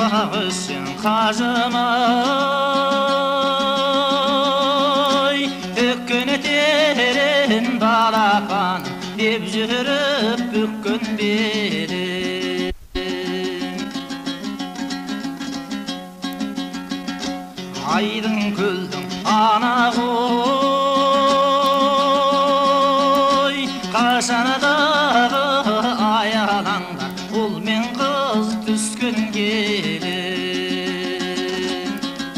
үшін қажымай төккен етерін балапан деп жүріп бүккен берем. Айдың көлдің ана ғой қашанадағы аялаңда ұл мен қыз түскен келін.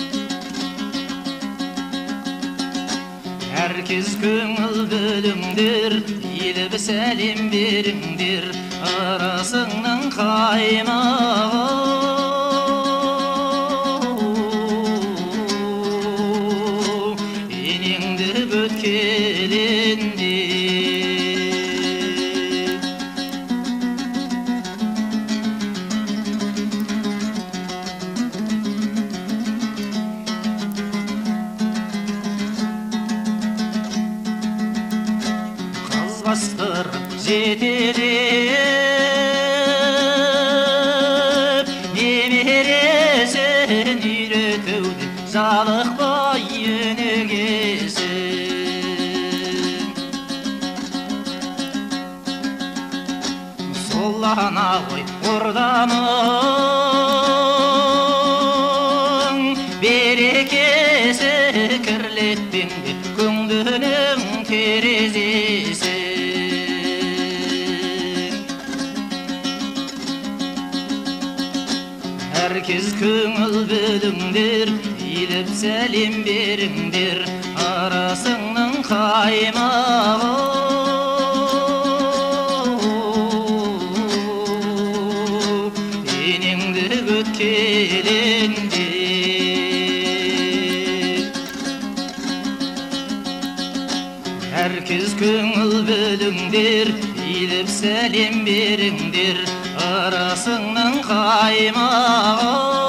Әркез көңіл бөліңдер, еліп сәлем беріңдер, арасыңның қаймағы келінде. Қыз бастырып жетелеп немересін үйретуде жалықпай өнегесі. Солана ғой орданың берекесі, кірлетпеңде көңілінің терезесі. Әркез көңіл бөліңдер, еліп сәлем беріңдер, арасыңның қаймағы келінде. Әркез көңіл бөліңдер, еліп сәлем беріңдер, арасыңның қаймағы